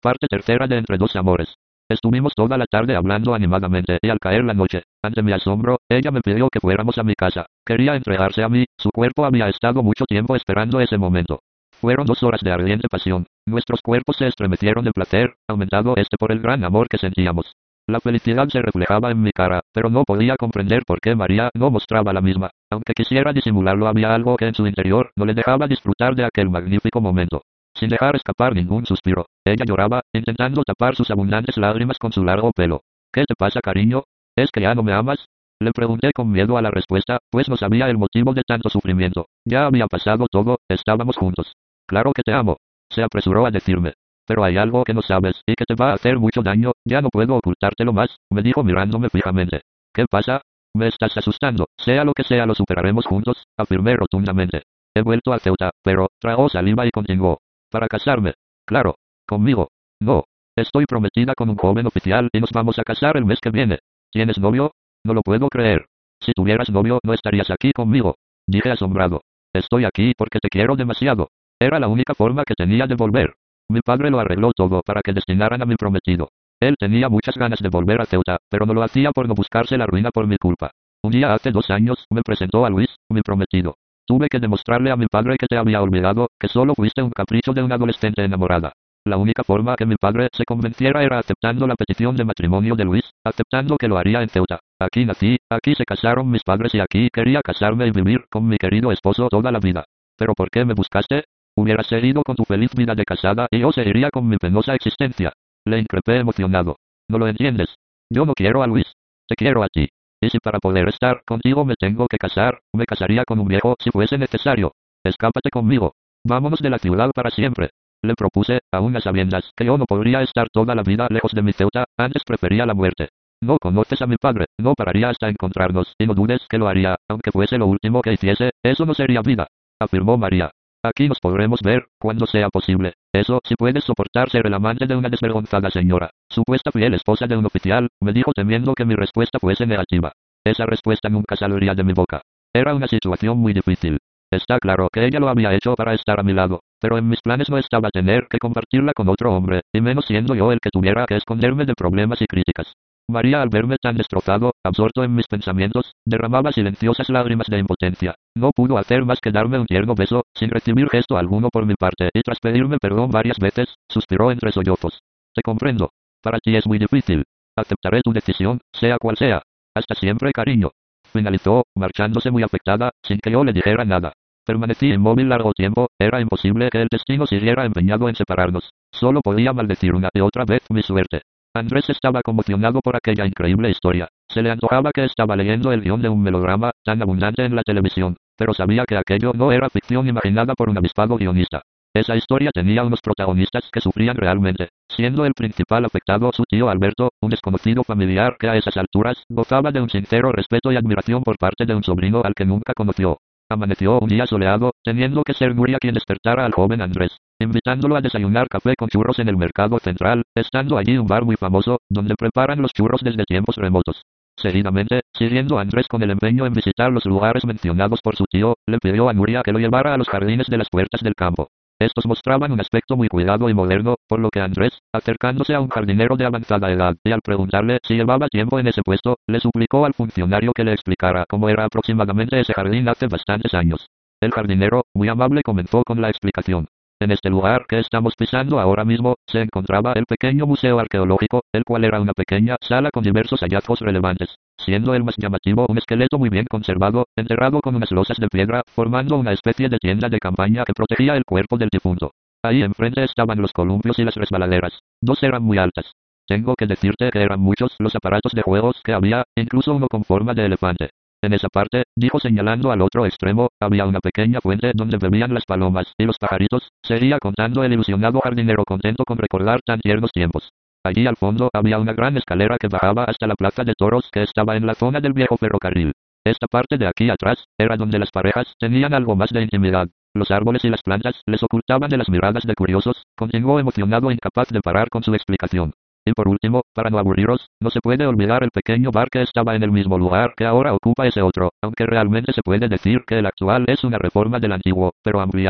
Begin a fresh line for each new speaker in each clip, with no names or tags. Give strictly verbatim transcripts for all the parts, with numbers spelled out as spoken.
Parte tercera de Entre dos amores. Estuvimos toda la tarde hablando animadamente y al caer la noche, ante mi asombro, ella me pidió que fuéramos a mi casa. Quería entregarse a mí, su cuerpo había estado mucho tiempo esperando ese momento. Fueron dos horas de ardiente pasión. Nuestros cuerpos se estremecieron de placer, aumentado este por el gran amor que sentíamos. La felicidad se reflejaba en mi cara, pero no podía comprender por qué María no mostraba la misma. Aunque quisiera disimularlo, había algo que en su interior no le dejaba disfrutar de aquel magnífico momento. Sin dejar escapar ningún suspiro, ella lloraba, intentando tapar sus abundantes lágrimas con su largo pelo. ¿Qué te pasa, cariño? ¿Es que ya no me amas? Le pregunté con miedo a la respuesta, pues no sabía el motivo de tanto sufrimiento. Ya había pasado todo, estábamos juntos. Claro que te amo, se apresuró a decirme. Pero hay algo que no sabes y que te va a hacer mucho daño, ya no puedo ocultártelo más, me dijo mirándome fijamente. ¿Qué pasa? Me estás asustando, sea lo que sea lo superaremos juntos, afirmé rotundamente. He vuelto a Ceuta, pero, tragó saliva y continuó. Para casarme. Claro. Conmigo. No. Estoy prometida con un joven oficial y nos vamos a casar el mes que viene. ¿Tienes novio? No lo puedo creer. Si tuvieras novio no estarías aquí conmigo. Dije asombrado. Estoy aquí porque te quiero demasiado. Era la única forma que tenía de volver. Mi padre lo arregló todo para que destinaran a mi prometido. Él tenía muchas ganas de volver a Ceuta, pero no lo hacía por no buscarse la ruina por mi culpa. Un día hace dos años, me presentó a Luis, mi prometido. Tuve que demostrarle a mi padre que te había olvidado, que solo fuiste un capricho de una adolescente enamorada. La única forma que mi padre se convenciera era aceptando la petición de matrimonio de Luis, aceptando que lo haría en Ceuta. Aquí nací, aquí se casaron mis padres y aquí quería casarme y vivir con mi querido esposo toda la vida. ¿Pero por qué me buscaste? Hubieras seguido con tu feliz vida de casada y yo seguiría con mi penosa existencia. Le increpé emocionado. No lo entiendes. Yo no quiero a Luis. Te quiero a ti. Y si para poder estar contigo me tengo que casar, me casaría con un viejo si fuese necesario. Escápate conmigo. Vámonos de la ciudad para siempre. Le propuse, aún a sabiendas que yo no podría estar toda la vida lejos de mi Ceuta, antes prefería la muerte. No conoces a mi padre, no pararía hasta encontrarnos, y no dudes que lo haría, aunque fuese lo último que hiciese, eso no sería vida, afirmó María. Aquí nos podremos ver, cuando sea posible. Eso, si puedes soportar ser el amante de una desvergonzada señora, supuesta fiel esposa de un oficial, me dijo temiendo que mi respuesta fuese negativa. Esa respuesta nunca saldría de mi boca. Era una situación muy difícil. Está claro que ella lo había hecho para estar a mi lado, pero en mis planes no estaba tener que compartirla con otro hombre, y menos siendo yo el que tuviera que esconderme de problemas y críticas. María, al verme tan destrozado, absorto en mis pensamientos, derramaba silenciosas lágrimas de impotencia. No pudo hacer más que darme un tierno beso, sin recibir gesto alguno por mi parte, y tras pedirme perdón varias veces, suspiró entre sollozos. Te comprendo. Para ti es muy difícil. Aceptaré tu decisión, sea cual sea. Hasta siempre, cariño. Finalizó, marchándose muy afectada, sin que yo le dijera nada. Permanecí inmóvil largo tiempo, era imposible que el destino siguiera empeñado en separarnos. Solo podía maldecir una y otra vez mi suerte. Andrés estaba conmocionado por aquella increíble historia. Se le antojaba que estaba leyendo el guión de un melodrama, tan abundante en la televisión, pero sabía que aquello no era ficción imaginada por un avispado guionista. Esa historia tenía unos protagonistas que sufrían realmente, siendo el principal afectado su tío Alberto, un desconocido familiar que a esas alturas gozaba de un sincero respeto y admiración por parte de un sobrino al que nunca conoció. Amaneció un día soleado, teniendo que ser Nuria quien despertara al joven Andrés, invitándolo a desayunar café con churros en el mercado central, estando allí un bar muy famoso, donde preparan los churros desde tiempos remotos. Seguidamente, siguiendo a Andrés con el empeño en visitar los lugares mencionados por su tío, le pidió a Nuria que lo llevara a los jardines de las puertas del campo. Estos mostraban un aspecto muy cuidado y moderno, por lo que Andrés, acercándose a un jardinero de avanzada edad, y al preguntarle si llevaba tiempo en ese puesto, le suplicó al funcionario que le explicara cómo era aproximadamente ese jardín hace bastantes años. El jardinero, muy amable, comenzó con la explicación. En este lugar que estamos pisando ahora mismo, se encontraba el pequeño museo arqueológico, el cual era una pequeña sala con diversos hallazgos relevantes, siendo el más llamativo un esqueleto muy bien conservado, enterrado con unas losas de piedra, formando una especie de tienda de campaña que protegía el cuerpo del difunto. Ahí enfrente estaban los columpios y las resbaladeras. Dos eran muy altas. Tengo que decirte que eran muchos los aparatos de juegos que había, incluso uno con forma de elefante. En esa parte, dijo señalando al otro extremo, había una pequeña fuente donde bebían las palomas y los pajaritos, seguía contando el ilusionado jardinero contento con recordar tan tiernos tiempos. Allí al fondo había una gran escalera que bajaba hasta la plaza de toros que estaba en la zona del viejo ferrocarril. Esta parte de aquí atrás, era donde las parejas tenían algo más de intimidad. Los árboles y las plantas les ocultaban de las miradas de curiosos, continuó emocionado e incapaz de parar con su explicación. Y por último, para no aburriros, no se puede olvidar el pequeño bar que estaba en el mismo lugar que ahora ocupa ese otro, aunque realmente se puede decir que el actual es una reforma del antiguo, pero ampliado.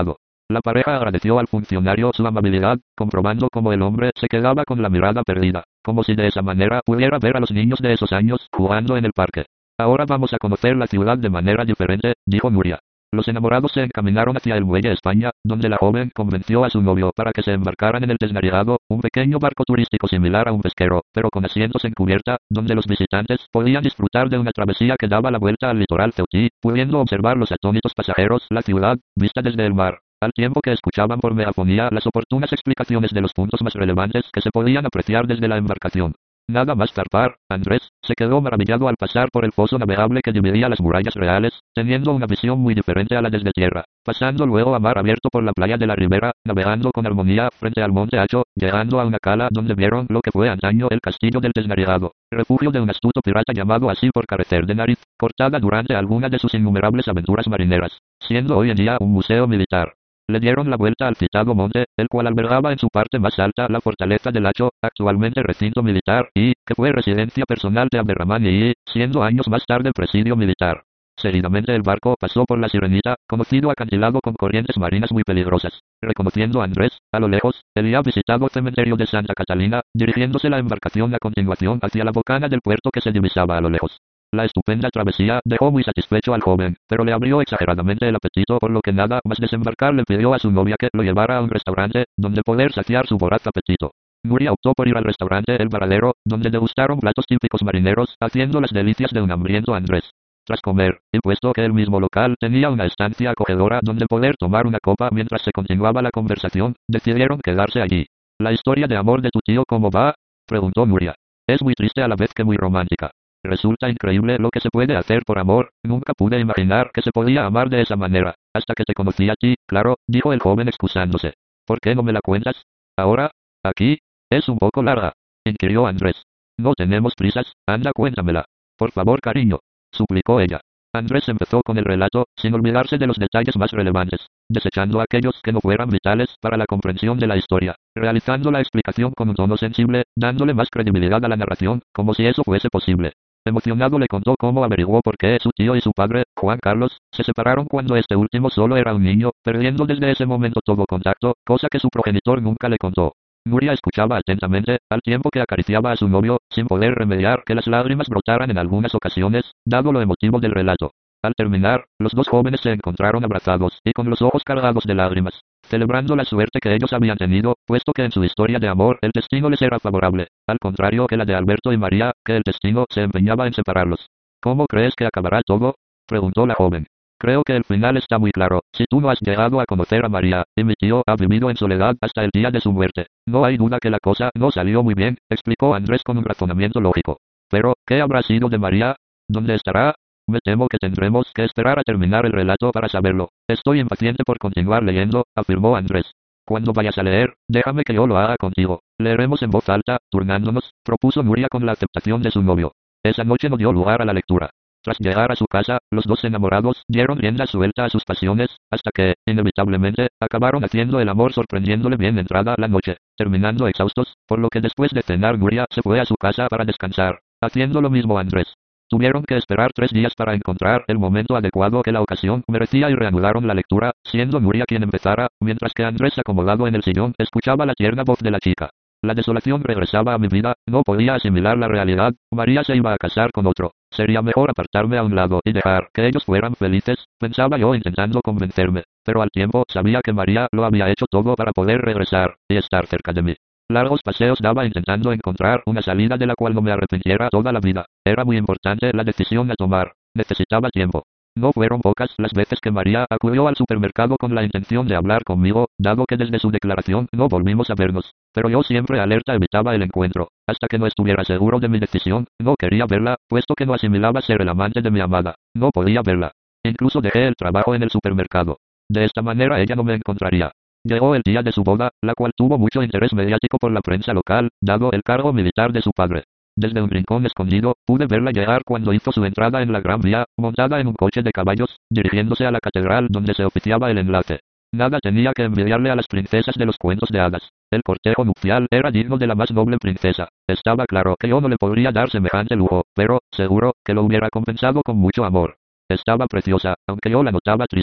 La pareja agradeció al funcionario su amabilidad, comprobando cómo el hombre se quedaba con la mirada perdida, como si de esa manera pudiera ver a los niños de esos años jugando en el parque. Ahora vamos a conocer la ciudad de manera diferente, dijo Nuria. Los enamorados se encaminaron hacia el muelle España, donde la joven convenció a su novio para que se embarcaran en el Desnariado, un pequeño barco turístico similar a un pesquero, pero con asientos en cubierta, donde los visitantes podían disfrutar de una travesía que daba la vuelta al litoral ceutí, pudiendo observar los atónitos pasajeros, la ciudad, vista desde el mar, al tiempo que escuchaban por megafonía las oportunas explicaciones de los puntos más relevantes que se podían apreciar desde la embarcación. Nada más zarpar, Andrés se quedó maravillado al pasar por el foso navegable que dividía las murallas reales, teniendo una visión muy diferente a la desde tierra, pasando luego a mar abierto por la playa de la Ribera, navegando con armonía frente al monte Hacho, llegando a una cala donde vieron lo que fue antaño el castillo del Desnariado, refugio de un astuto pirata llamado así por carecer de nariz, cortada durante alguna de sus innumerables aventuras marineras, siendo hoy en día un museo militar. Le dieron la vuelta al citado monte, el cual albergaba en su parte más alta la fortaleza del Hacho, actualmente recinto militar, y que fue residencia personal de Abderramán y, siendo años más tarde presidio militar. Seguidamente el barco pasó por la Sirenita, conocido acantilado con corrientes marinas muy peligrosas. Reconociendo a Andrés, a lo lejos, había visitado el cementerio de Santa Catalina, dirigiéndose la embarcación a continuación hacia la bocana del puerto que se divisaba a lo lejos. La estupenda travesía dejó muy satisfecho al joven, pero le abrió exageradamente el apetito, por lo que nada más desembarcar le pidió a su novia que lo llevara a un restaurante, donde poder saciar su voraz apetito. Nuria optó por ir al restaurante El Varadero, donde degustaron platos típicos marineros, haciendo las delicias de un hambriento Andrés. Tras comer, y puesto que el mismo local tenía una estancia acogedora donde poder tomar una copa mientras se continuaba la conversación, decidieron quedarse allí. ¿La historia de amor de tu tío cómo va?, preguntó Nuria. Es muy triste a la vez que muy romántica. Resulta increíble lo que se puede hacer por amor, nunca pude imaginar que se podía amar de esa manera, hasta que te conocí a ti, claro, dijo el joven excusándose. ¿Por qué no me la cuentas? ¿Ahora? ¿Aquí? Es un poco larga, inquirió Andrés. No tenemos prisas, anda cuéntamela. Por favor cariño, suplicó ella. Andrés empezó con el relato, sin olvidarse de los detalles más relevantes, desechando aquellos que no fueran vitales para la comprensión de la historia, realizando la explicación con un tono sensible, dándole más credibilidad a la narración, como si eso fuese posible. Emocionado le contó cómo averiguó por qué su tío y su padre, Juan Carlos, se separaron cuando este último solo era un niño, perdiendo desde ese momento todo contacto, cosa que su progenitor nunca le contó. Nuria escuchaba atentamente, al tiempo que acariciaba a su novio, sin poder remediar que las lágrimas brotaran en algunas ocasiones, dado lo emotivo del relato. Al terminar, los dos jóvenes se encontraron abrazados y con los ojos cargados de lágrimas, celebrando la suerte que ellos habían tenido, puesto que en su historia de amor el destino les era favorable, al contrario que la de Alberto y María, que el destino se empeñaba en separarlos. ¿Cómo crees que acabará todo?, preguntó la joven. Creo que el final está muy claro. Si tú no has llegado a conocer a María, y mi tío ha vivido en soledad hasta el día de su muerte, no hay duda que la cosa no salió muy bien, explicó Andrés con un razonamiento lógico. Pero, ¿qué habrá sido de María? ¿Dónde estará? Me temo que tendremos que esperar a terminar el relato para saberlo. Estoy impaciente por continuar leyendo, afirmó Andrés. Cuando vayas a leer, déjame que yo lo haga contigo. Leeremos en voz alta, turnándonos, propuso Nuria con la aceptación de su novio. Esa noche no dio lugar a la lectura. Tras llegar a su casa, los dos enamorados dieron rienda suelta a sus pasiones, hasta que, inevitablemente, acabaron haciendo el amor sorprendiéndole bien entrada la noche, terminando exhaustos, por lo que después de cenar Nuria se fue a su casa para descansar, haciendo lo mismo Andrés. Tuvieron que esperar tres días para encontrar el momento adecuado que la ocasión merecía y reanudaron la lectura, siendo Nuria quien empezara, mientras que Andrés acomodado en el sillón escuchaba la tierna voz de la chica. La desolación regresaba a mi vida, no podía asimilar la realidad, María se iba a casar con otro. Sería mejor apartarme a un lado y dejar que ellos fueran felices, pensaba yo intentando convencerme, pero al tiempo sabía que María lo había hecho todo para poder regresar y estar cerca de mí. Largos paseos daba intentando encontrar una salida de la cual no me arrepintiera toda la vida. Era muy importante la decisión a tomar. Necesitaba tiempo. No fueron pocas las veces que María acudió al supermercado con la intención de hablar conmigo, dado que desde su declaración no volvimos a vernos. Pero yo siempre alerta evitaba el encuentro. Hasta que no estuviera seguro de mi decisión, no quería verla, puesto que no asimilaba ser el amante de mi amada. No podía verla. Incluso dejé el trabajo en el supermercado. De esta manera ella no me encontraría. Llegó el día de su boda, la cual tuvo mucho interés mediático por la prensa local, dado el cargo militar de su padre. Desde un rincón escondido, pude verla llegar cuando hizo su entrada en la Gran Vía, montada en un coche de caballos, dirigiéndose a la catedral donde se oficiaba el enlace. Nada tenía que envidiarle a las princesas de los cuentos de hadas. El cortejo nupcial era digno de la más noble princesa. Estaba claro que yo no le podría dar semejante lujo, pero, seguro, que lo hubiera compensado con mucho amor. Estaba preciosa, aunque yo la notaba triste.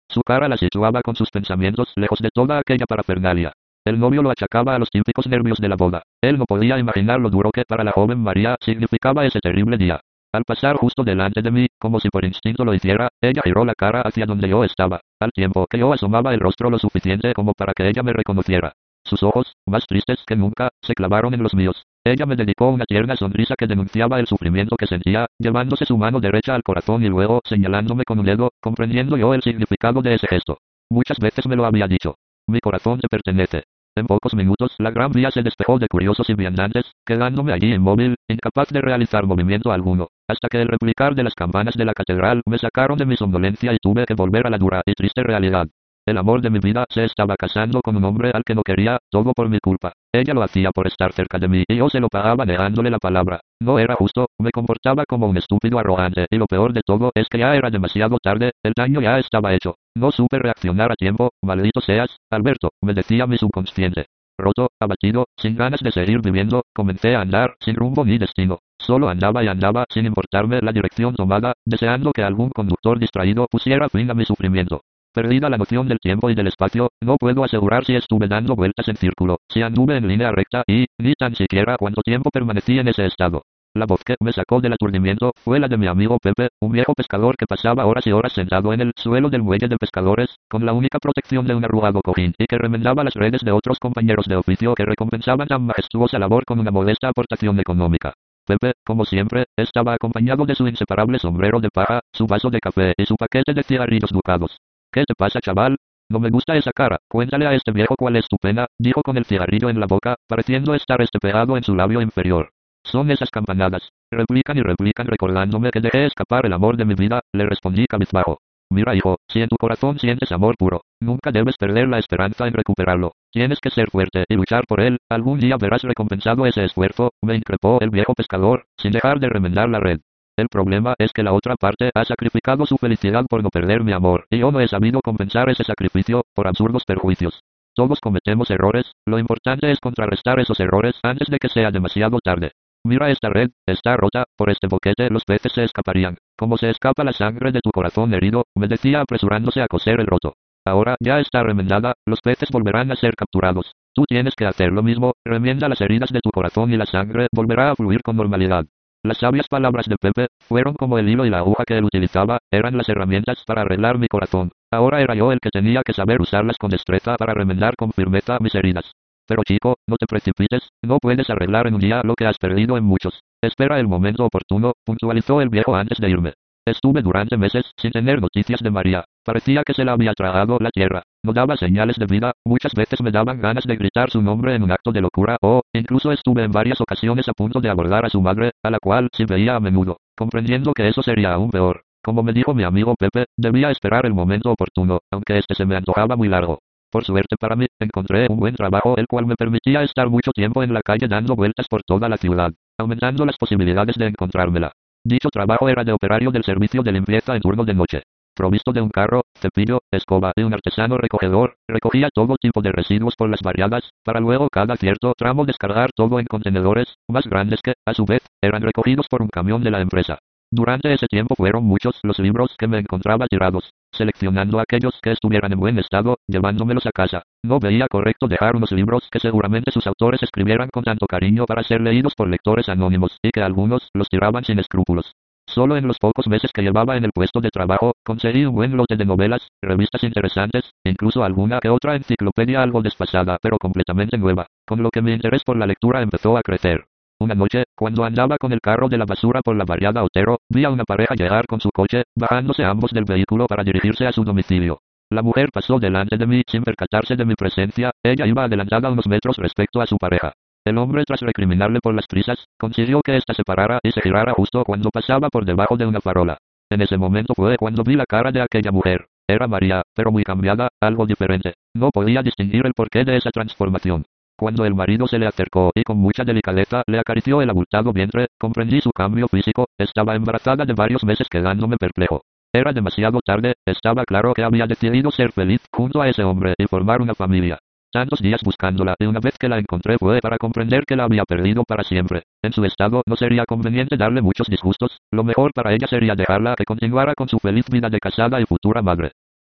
Su cara la situaba con sus pensamientos lejos de toda aquella parafernalia. El novio lo achacaba a los típicos nervios de la boda. Él no podía imaginar lo duro que para la joven María significaba ese terrible día. Al pasar justo delante de mí, como si por instinto lo hiciera, ella giró la cara hacia donde yo estaba, al tiempo que yo asomaba el rostro lo suficiente como para que ella me reconociera. Sus ojos, más tristes que nunca, se clavaron en los míos. Ella me dedicó una tierna sonrisa que denunciaba el sufrimiento que sentía, llevándose su mano derecha al corazón y luego señalándome con un dedo, comprendiendo yo el significado de ese gesto. Muchas veces me lo había dicho. Mi corazón te pertenece. En pocos minutos la gran vía se despejó de curiosos y viandantes, quedándome allí inmóvil, incapaz de realizar movimiento alguno, hasta que el replicar de las campanas de la catedral me sacaron de mi somnolencia y tuve que volver a la dura y triste realidad. El amor de mi vida se estaba casando con un hombre al que no quería, todo por mi culpa. Ella lo hacía por estar cerca de mí y yo se lo pagaba negándole la palabra. No era justo, me comportaba como un estúpido arrogante y lo peor de todo es que ya era demasiado tarde, el daño ya estaba hecho. No supe reaccionar a tiempo, maldito seas, Alberto, me decía mi subconsciente. Roto, abatido, sin ganas de seguir viviendo, comencé a andar, sin rumbo ni destino. Solo andaba y andaba sin importarme la dirección tomada, deseando que algún conductor distraído pusiera fin a mi sufrimiento. Perdida la noción del tiempo y del espacio, no puedo asegurar si estuve dando vueltas en círculo, si anduve en línea recta y, ni tan siquiera cuánto tiempo permanecí en ese estado. La voz que me sacó del aturdimiento fue la de mi amigo Pepe, un viejo pescador que pasaba horas y horas sentado en el suelo del muelle de pescadores, con la única protección de un arrugado cojín, y que remendaba las redes de otros compañeros de oficio que recompensaban tan majestuosa labor con una modesta aportación económica. Pepe, como siempre, estaba acompañado de su inseparable sombrero de paja, su vaso de café y su paquete de cigarrillos ducados. ¿Qué te pasa, chaval? No me gusta esa cara. Cuéntale a este viejo cuál es tu pena, dijo con el cigarrillo en la boca, pareciendo estar este pegado en su labio inferior. Son esas campanadas. Replican y replican recordándome que dejé escapar el amor de mi vida, le respondí cabizbajo. Mira, hijo, si en tu corazón sientes amor puro, nunca debes perder la esperanza en recuperarlo. Tienes que ser fuerte y luchar por él, algún día verás recompensado ese esfuerzo, me increpó el viejo pescador, sin dejar de remendar la red. El problema es que la otra parte ha sacrificado su felicidad por no perder mi amor, y yo no he sabido compensar ese sacrificio, por absurdos perjuicios. Todos cometemos errores, lo importante es contrarrestar esos errores antes de que sea demasiado tarde. Mira esta red, está rota, por este boquete los peces se escaparían, como se escapa la sangre de tu corazón herido, me decía apresurándose a coser el roto. Ahora ya está remendada, los peces volverán a ser capturados. Tú tienes que hacer lo mismo, remienda las heridas de tu corazón y la sangre volverá a fluir con normalidad. Las sabias palabras de Pepe fueron como el hilo y la aguja que él utilizaba, eran las herramientas para arreglar mi corazón. Ahora era yo el que tenía que saber usarlas con destreza para remendar con firmeza mis heridas. Pero chico, no te precipites, no puedes arreglar en un día lo que has perdido en muchos. Espera el momento oportuno, puntualizó el viejo antes de irme. Estuve durante meses sin tener noticias de María. Parecía que se la había tragado la tierra. No daba señales de vida, muchas veces me daban ganas de gritar su nombre en un acto de locura o, incluso estuve en varias ocasiones a punto de abordar a su madre, a la cual sí veía a menudo, comprendiendo que eso sería aún peor. Como me dijo mi amigo Pepe, debía esperar el momento oportuno, aunque este se me antojaba muy largo. Por suerte para mí, encontré un buen trabajo el cual me permitía estar mucho tiempo en la calle dando vueltas por toda la ciudad, aumentando las posibilidades de encontrármela. Dicho trabajo era de operario del servicio de limpieza en turno de noche. Provisto de un carro, cepillo, escoba y un artesano recogedor, recogía todo tipo de residuos por las barriadas, para luego cada cierto tramo descargar todo en contenedores, más grandes que, a su vez, eran recogidos por un camión de la empresa. Durante ese tiempo fueron muchos los libros que me encontraba tirados, seleccionando aquellos que estuvieran en buen estado, llevándomelos a casa. No veía correcto dejar unos libros que seguramente sus autores escribieran con tanto cariño para ser leídos por lectores anónimos, y que algunos los tiraban sin escrúpulos. Solo en los pocos meses que llevaba en el puesto de trabajo, conseguí un buen lote de novelas, revistas interesantes, incluso alguna que otra enciclopedia algo desfasada pero completamente nueva, con lo que mi interés por la lectura empezó a crecer. Una noche, cuando andaba con el carro de la basura por la barriada Otero, vi a una pareja llegar con su coche, bajándose ambos del vehículo para dirigirse a su domicilio. La mujer pasó delante de mí sin percatarse de mi presencia, ella iba adelantada unos metros respecto a su pareja. El hombre, tras recriminarle por las prisas, consiguió que ésta se parara y se girara justo cuando pasaba por debajo de una farola. En ese momento fue cuando vi la cara de aquella mujer. Era María, pero muy cambiada, algo diferente. No podía distinguir el porqué de esa transformación. Cuando el marido se le acercó y con mucha delicadeza le acarició el abultado vientre, comprendí su cambio físico, estaba embarazada de varios meses quedándome perplejo. Era demasiado tarde, estaba claro que había decidido ser feliz junto a ese hombre y formar una familia. Tantos días buscándola y una vez que la encontré fue para comprender que la había perdido para siempre. En su estado no sería conveniente darle muchos disgustos, lo mejor para ella sería dejarla que continuara con su feliz vida de casada y futura madre.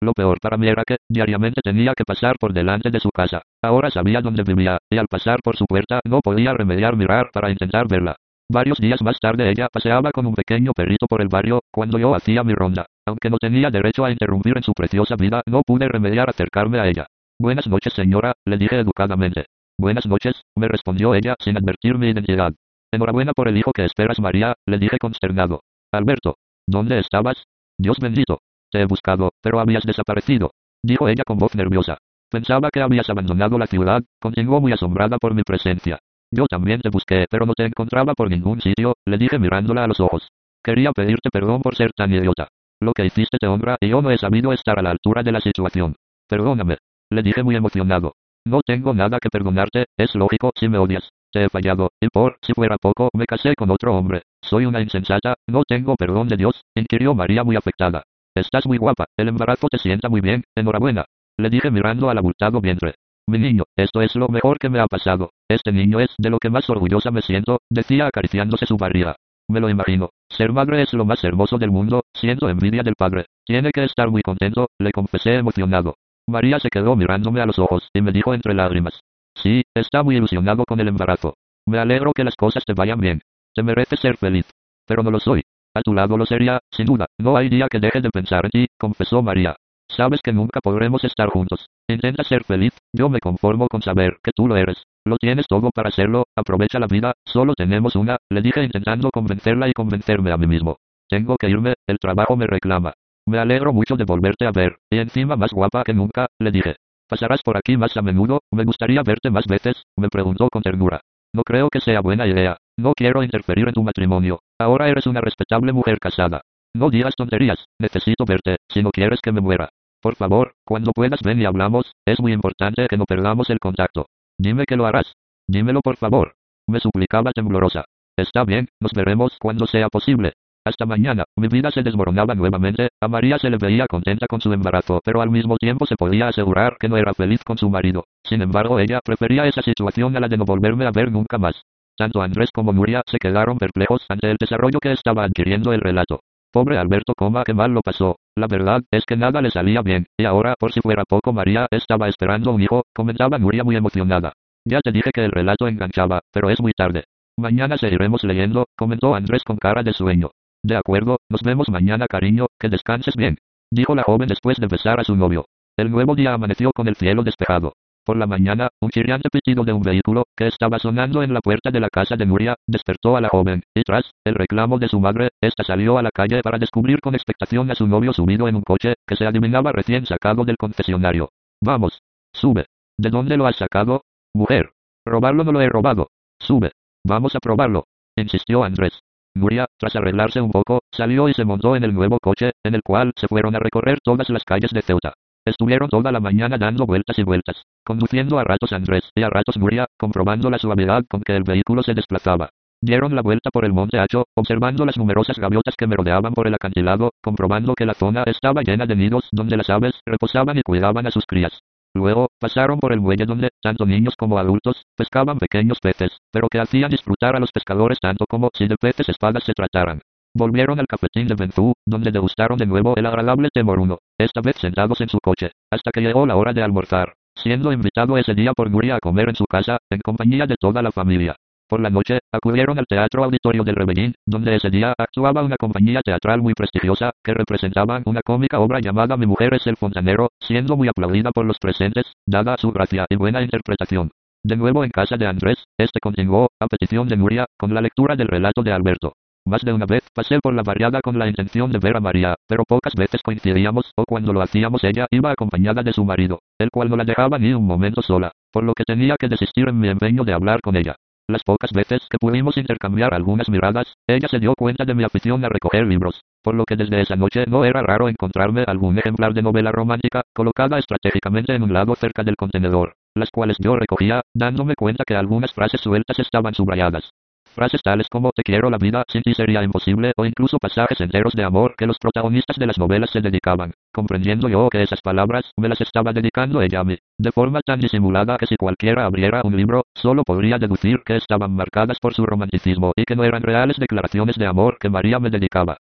Lo peor para mí era que, diariamente tenía que pasar por delante de su casa. Ahora sabía dónde vivía, y al pasar por su puerta no podía remediar mirar para intentar verla. Varios días más tarde ella paseaba con un pequeño perrito por el barrio, cuando yo hacía mi ronda. Aunque no tenía derecho a interrumpir en su preciosa vida, no pude remediar acercarme a ella. Buenas noches, señora, le dije educadamente. Buenas noches, me respondió ella sin advertir mi identidad. Enhorabuena por el hijo que esperas, María, le dije consternado. Alberto, ¿dónde estabas? Dios bendito. Te he buscado, pero habías desaparecido, dijo ella con voz nerviosa. Pensaba que habías abandonado la ciudad, continuó muy asombrada por mi presencia. Yo también te busqué, pero no te encontraba por ningún sitio, le dije mirándola a los ojos. Quería pedirte perdón por ser tan idiota. Lo que hiciste te honra y yo no he sabido estar a la altura de la situación. Perdóname, le dije muy emocionado. No tengo nada que perdonarte, es lógico si me odias. Te he fallado, y por si fuera poco, me casé con otro hombre. Soy una insensata, no tengo perdón de Dios, inquirió María muy afectada. Estás muy guapa, el embarazo te sienta muy bien, enhorabuena, le dije mirando al abultado vientre. Mi niño, esto es lo mejor que me ha pasado. Este niño es de lo que más orgullosa me siento, decía acariciándose su barriga. Me lo imagino. Ser madre es lo más hermoso del mundo, siento envidia del padre. Tiene que estar muy contento, le confesé emocionado. María se quedó mirándome a los ojos y me dijo entre lágrimas. Sí, está muy ilusionado con el embarazo. Me alegro que las cosas te vayan bien. Te mereces ser feliz. Pero no lo soy. A tu lado lo sería, sin duda. No hay día que deje de pensar en ti, confesó María. Sabes que nunca podremos estar juntos. Intenta ser feliz, yo me conformo con saber que tú lo eres. Lo tienes todo para hacerlo, aprovecha la vida, solo tenemos una, le dije intentando convencerla y convencerme a mí mismo. Tengo que irme, el trabajo me reclama. Me alegro mucho de volverte a ver, y encima más guapa que nunca, le dije. ¿Pasarás por aquí más a menudo? Me gustaría verte más veces, me preguntó con ternura. No creo que sea buena idea. No quiero interferir en tu matrimonio. Ahora eres una respetable mujer casada. No digas tonterías, necesito verte, si no quieres que me muera. Por favor, cuando puedas ven y hablamos, es muy importante que no perdamos el contacto. Dime que lo harás. Dímelo por favor. Me suplicaba temblorosa. Está bien, nos veremos cuando sea posible. Hasta mañana, mi vida se desmoronaba nuevamente, a María se le veía contenta con su embarazo, pero al mismo tiempo se podía asegurar que no era feliz con su marido. Sin embargo, ella prefería esa situación a la de no volverme a ver nunca más. Tanto Andrés como Nuria se quedaron perplejos ante el desarrollo que estaba adquiriendo el relato. Pobre Alberto, coma que mal lo pasó. La verdad es que nada le salía bien, y ahora, por si fuera poco, María estaba esperando un hijo, comentaba Nuria muy emocionada. Ya te dije que el relato enganchaba, pero es muy tarde. Mañana seguiremos leyendo, comentó Andrés con cara de sueño. De acuerdo, nos vemos mañana, cariño, que descanses bien, dijo la joven después de besar a su novio. El nuevo día amaneció con el cielo despejado. Por la mañana, un chirriante pitido de un vehículo, que estaba sonando en la puerta de la casa de Nuria, despertó a la joven, y tras el reclamo de su madre, ésta salió a la calle para descubrir con expectación a su novio subido en un coche, que se adivinaba recién sacado del concesionario. Vamos, sube. ¿De dónde lo has sacado? Mujer. Robarlo no lo he robado. Sube. Vamos a probarlo, insistió Andrés. Nuria, tras arreglarse un poco, salió y se montó en el nuevo coche, en el cual se fueron a recorrer todas las calles de Ceuta. Estuvieron toda la mañana dando vueltas y vueltas, conduciendo a ratos Andrés y a ratos Nuria, comprobando la suavidad con que el vehículo se desplazaba. Dieron la vuelta por el monte Hacho, observando las numerosas gaviotas que merodeaban por el acantilado, comprobando que la zona estaba llena de nidos donde las aves reposaban y cuidaban a sus crías. Luego, pasaron por el muelle donde, tanto niños como adultos, pescaban pequeños peces, pero que hacían disfrutar a los pescadores tanto como si de peces espadas se trataran. Volvieron al cafetín de Benzú, donde degustaron de nuevo el agradable té moruno, esta vez sentados en su coche, hasta que llegó la hora de almorzar, siendo invitado ese día por Nuria a comer en su casa, en compañía de toda la familia. Por la noche, acudieron al Teatro Auditorio del Rebellín, donde ese día actuaba una compañía teatral muy prestigiosa, que representaban una cómica obra llamada Mi mujer es el fontanero, siendo muy aplaudida por los presentes, dada su gracia y buena interpretación. De nuevo en casa de Andrés, este continuó, a petición de Nuria, con la lectura del relato de Alberto. Más de una vez pasé por la barriada con la intención de ver a María, pero pocas veces coincidíamos, o cuando lo hacíamos ella iba acompañada de su marido, el cual no la dejaba ni un momento sola, por lo que tenía que desistir en mi empeño de hablar con ella. Las pocas veces que pudimos intercambiar algunas miradas, ella se dio cuenta de mi afición a recoger libros, por lo que desde esa noche no era raro encontrarme algún ejemplar de novela romántica, colocada estratégicamente en un lado cerca del contenedor, las cuales yo recogía, dándome cuenta que algunas frases sueltas estaban subrayadas. Frases tales como te quiero, la vida sin ti sería imposible, o incluso pasajes enteros de amor que los protagonistas de las novelas se dedicaban, comprendiendo yo que esas palabras me las estaba dedicando ella a mí, de forma tan disimulada que si cualquiera abriera un libro, solo podría deducir que estaban marcadas por su romanticismo y que no eran reales declaraciones de amor que María me dedicaba.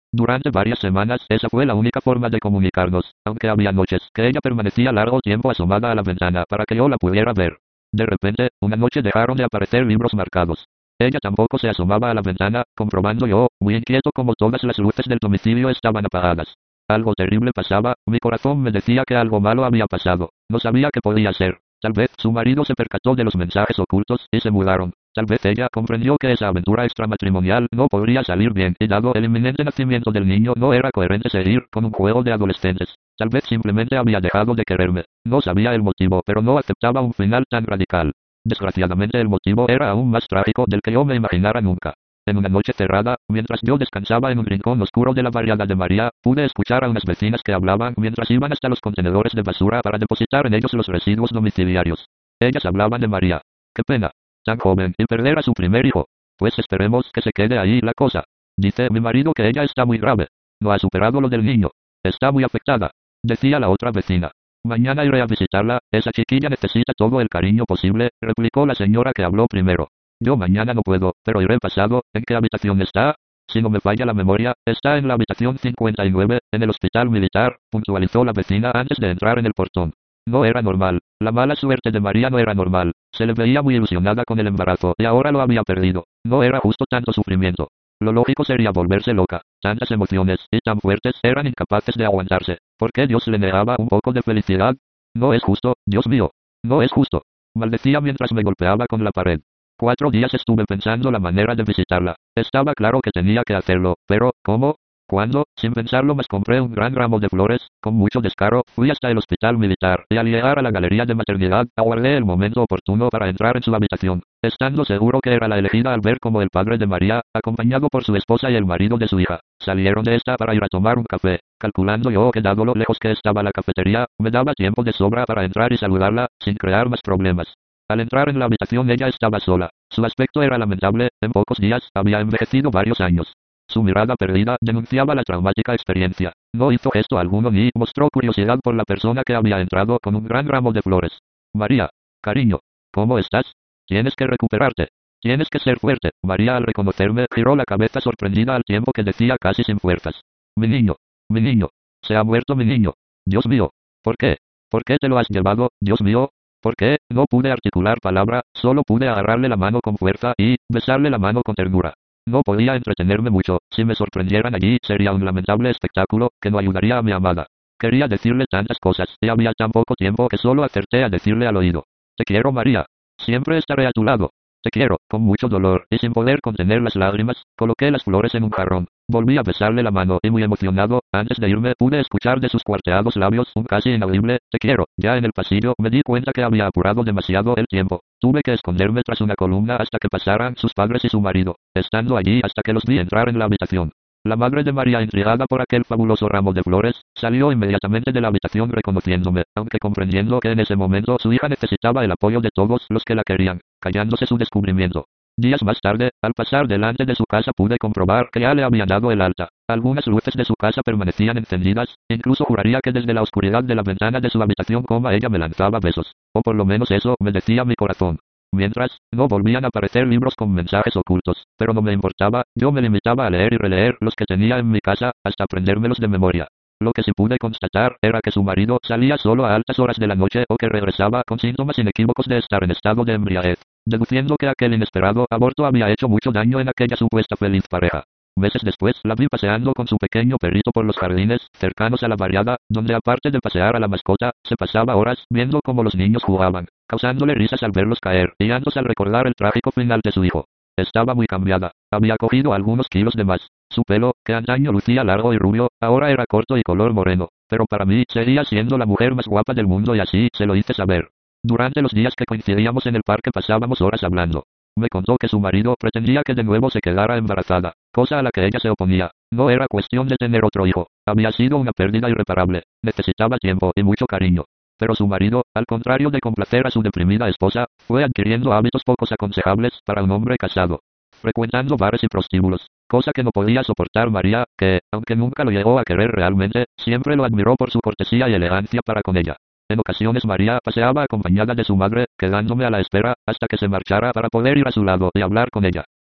Durante varias semanas, esa fue la única forma de comunicarnos, aunque había noches que ella permanecía largo tiempo asomada a la ventana para que yo la pudiera ver. De repente, una noche dejaron de aparecer libros marcados. Ella tampoco se asomaba a la ventana, comprobando yo, muy inquieto como todas las luces del domicilio estaban apagadas. Algo terrible pasaba, mi corazón me decía que algo malo había pasado, no sabía qué podía ser. Tal vez su marido se percató de los mensajes ocultos y se mudaron. Tal vez ella comprendió que esa aventura extramatrimonial no podría salir bien y dado el inminente nacimiento del niño no era coherente seguir con un juego de adolescentes. Tal vez simplemente había dejado de quererme. No sabía el motivo, pero no aceptaba un final tan radical. Desgraciadamente el motivo era aún más trágico del que yo me imaginara nunca. En una noche cerrada, mientras yo descansaba en un rincón oscuro de la barriada de María, pude escuchar a unas vecinas que hablaban mientras iban hasta los contenedores de basura para depositar en ellos los residuos domiciliarios. Ellas hablaban de María. Qué pena. Tan joven y perder a su primer hijo. Pues esperemos que se quede ahí la cosa. Dice mi marido que ella está muy grave. No ha superado lo del niño. Está muy afectada. Decía la otra vecina. Mañana iré a visitarla, esa chiquilla necesita todo el cariño posible, replicó la señora que habló primero. Yo mañana no puedo, pero iré pasado. ¿En qué habitación está? Si no me falla la memoria, está en la habitación cincuenta y nueve, en el hospital militar, puntualizó la vecina antes de entrar en el portón. No era normal. La mala suerte de María no era normal. Se le veía muy ilusionada con el embarazo y ahora lo había perdido. No era justo tanto sufrimiento. Lo lógico sería volverse loca. Tantas emociones y tan fuertes eran incapaces de aguantarse. ¿Por qué Dios le negaba un poco de felicidad? No es justo, Dios mío. No es justo. Maldecía mientras me golpeaba con la pared. Cuatro días estuve pensando la manera de visitarla. Estaba claro que tenía que hacerlo, pero, ¿cómo? ¿Cuándo? Sin pensarlo más compré un gran ramo de flores, con mucho descaro, fui hasta el hospital militar, y al llegar a la galería de maternidad, aguardé el momento oportuno para entrar en su habitación, estando seguro que era la elegida al ver como el padre de María, acompañado por su esposa y el marido de su hija, salieron de esta para ir a tomar un café, calculando yo que dado lo lejos que estaba la cafetería, me daba tiempo de sobra para entrar y saludarla, sin crear más problemas. Al entrar en la habitación ella estaba sola. Su aspecto era lamentable, en pocos días había envejecido varios años. Su mirada perdida denunciaba la traumática experiencia. No hizo gesto alguno ni mostró curiosidad por la persona que había entrado con un gran ramo de flores. María, cariño, ¿cómo estás? Tienes que recuperarte. Tienes que ser fuerte. María al reconocerme giró la cabeza sorprendida al tiempo que decía casi sin fuerzas. Mi niño, mi niño, se ha muerto mi niño. Dios mío, ¿por qué? ¿Por qué te lo has llevado, Dios mío? ¿Por qué? No pude articular palabra, solo pude agarrarle la mano con fuerza y besarle la mano con ternura. No podía entretenerme mucho, si me sorprendieran allí sería un lamentable espectáculo, que no ayudaría a mi amada. Quería decirle tantas cosas, y había tan poco tiempo que solo acerté a decirle al oído. Te quiero María. Siempre estaré a tu lado. Te quiero, con mucho dolor, y sin poder contener las lágrimas, coloqué las flores en un jarrón. Volví a besarle la mano y muy emocionado, antes de irme pude escuchar de sus cuarteados labios un casi inaudible, te quiero. Ya en el pasillo me di cuenta que había apurado demasiado el tiempo. Tuve que esconderme tras una columna hasta que pasaran sus padres y su marido, estando allí hasta que los vi entrar en la habitación. La madre de María, intrigada por aquel fabuloso ramo de flores, salió inmediatamente de la habitación reconociéndome, aunque comprendiendo que en ese momento su hija necesitaba el apoyo de todos los que la querían, callándose su descubrimiento. Días más tarde, al pasar delante de su casa pude comprobar que ya le habían dado el alta. Algunas luces de su casa permanecían encendidas, incluso juraría que desde la oscuridad de la ventana de su habitación coma ella me lanzaba besos. O por lo menos eso me decía mi corazón. Mientras, no volvían a aparecer libros con mensajes ocultos, pero no me importaba, yo me limitaba a leer y releer los que tenía en mi casa, hasta aprendérmelos de memoria. Lo que sí pude constatar era que su marido salía solo a altas horas de la noche o que regresaba con síntomas inequívocos de estar en estado de embriaguez, deduciendo que aquel inesperado aborto había hecho mucho daño en aquella supuesta feliz pareja. Meses después la vi paseando con su pequeño perrito por los jardines, cercanos a la barriada, donde aparte de pasear a la mascota, se pasaba horas viendo cómo los niños jugaban, causándole risas al verlos caer, y llantos al recordar el trágico final de su hijo. Estaba muy cambiada, había cogido algunos kilos de más. Su pelo, que antaño lucía largo y rubio, ahora era corto y color moreno, pero para mí seguía siendo la mujer más guapa del mundo y así se lo hice saber. Durante los días que coincidíamos en el parque pasábamos horas hablando. Me contó que su marido pretendía que de nuevo se quedara embarazada, cosa a la que ella se oponía. No era cuestión de tener otro hijo, había sido una pérdida irreparable, necesitaba tiempo y mucho cariño. Pero su marido, al contrario de complacer a su deprimida esposa, fue adquiriendo hábitos pocos aconsejables para un hombre casado, frecuentando bares y prostíbulos, cosa que no podía soportar María, que, aunque nunca lo llegó a querer realmente, siempre lo admiró por su cortesía y elegancia para con ella. En ocasiones María paseaba acompañada de su madre, quedándome a la espera, hasta que se marchara para poder ir a su lado y hablar con ella.